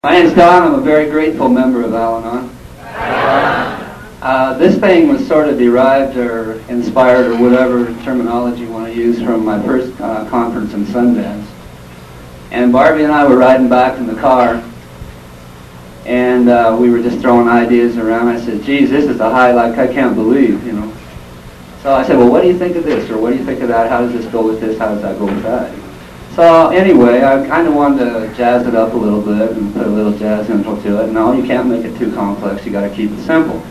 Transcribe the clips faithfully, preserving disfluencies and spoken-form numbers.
My name's Don. I'm a very grateful member of Al-Anon. Uh, this thing was sort of derived or inspired or whatever terminology you want to use from my first uh, conference in Sundance. And Barbie and I were riding back in the car, and uh, we were just throwing ideas around. I said, geez, this is a high like I can't believe, you know. So I said, well, what do you think of this? Or what do you think of that? How does this go with this? How does that go with that? So anyway, I kind of wanted to jazz it up a little bit and put a little jazz intro to it. No, you can't make it too complex. You got to keep it simple.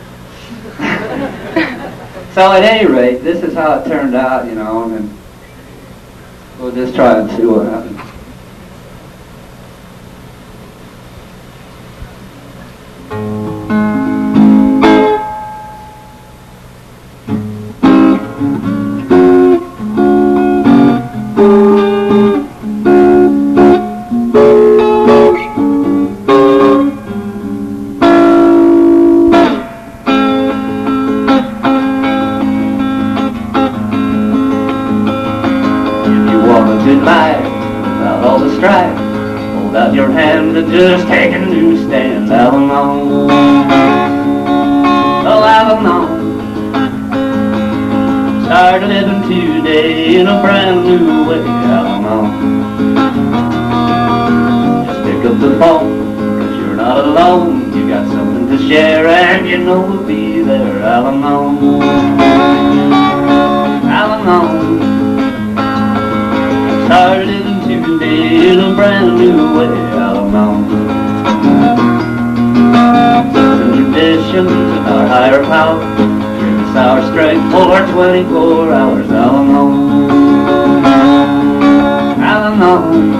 So at any rate, this is how it turned out, you know, and we'll just try and see what happens. Good life, without all the strife. Hold out your hand and just take a new stand. Al-Anon, oh Al-Anon. Start living today in a brand new way. Al-Anon, just pick up the phone, cause you're not alone. You got something to share and you know we'll be there. Al-Anon, Al-Anon. Start living today in a brand new way. Al-Anon, some traditions of our higher power give us our strength for twenty-four hours. Al-Anon, Al-Anon.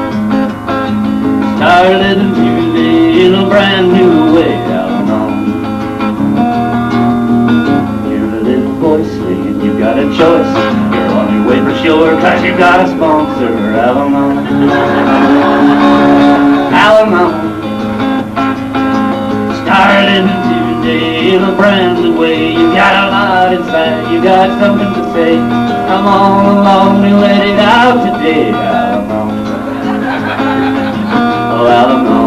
Start living today in a brand new way. Al-Anon, hear a little voice saying you got a choice. On your way for sure, cause you got a sponsor. Al-Anon, Al-Anon. Start living today in a brand new way. You got a lot inside, you got something to say. Come on along and let it out today. Al-Anon, oh Al-Anon.